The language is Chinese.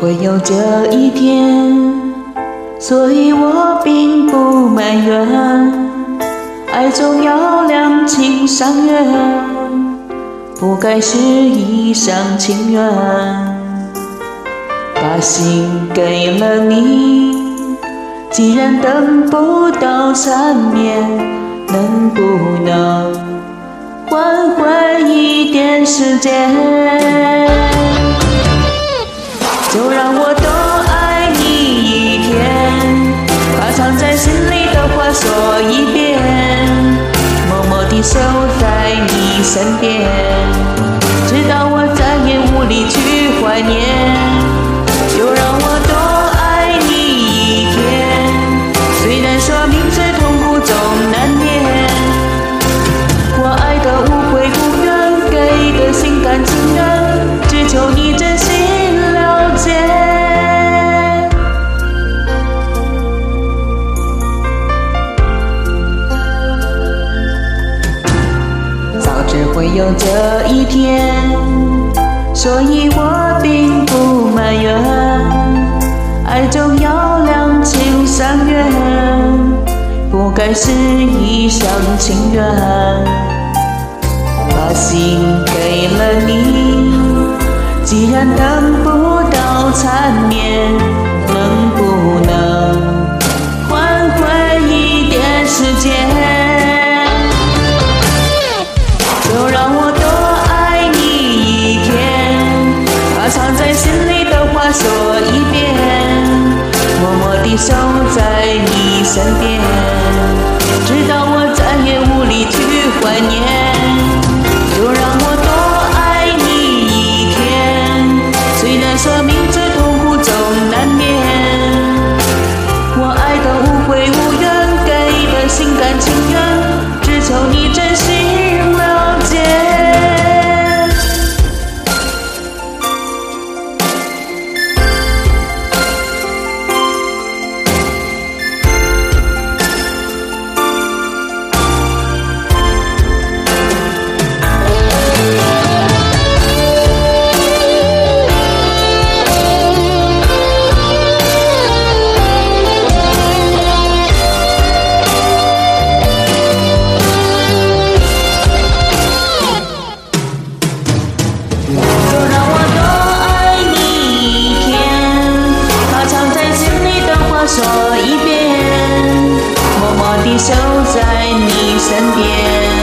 会有这一天，所以我并不埋怨。爱总要两情相悦，不该是一厢情愿。把心给了你，既然等不到缠绵，能不能挽回一点时间？就让我多爱你一天，把藏在心里的话说一遍，默默地守在你身边，直到我再也无力去怀念。就让我多爱你一天，虽然说明知痛苦总难免，我爱的无悔无怨，给的心甘情愿，只求你真心了解。早知会有这一天，所以我并不埋怨。爱总要两情相悦，不该是一厢情愿。把心给了你，既然等不到缠绵，能不能挽回一点时间？就让我多爱你一天，把藏在心里的话说一遍，默默地守在你身边，直到我再也无力去怀念。就让我多爱你一天，虽然说明知痛苦总难免，我爱的无悔无怨，给的心甘情愿，只求你真心了解。说一遍，默默地守在你身边。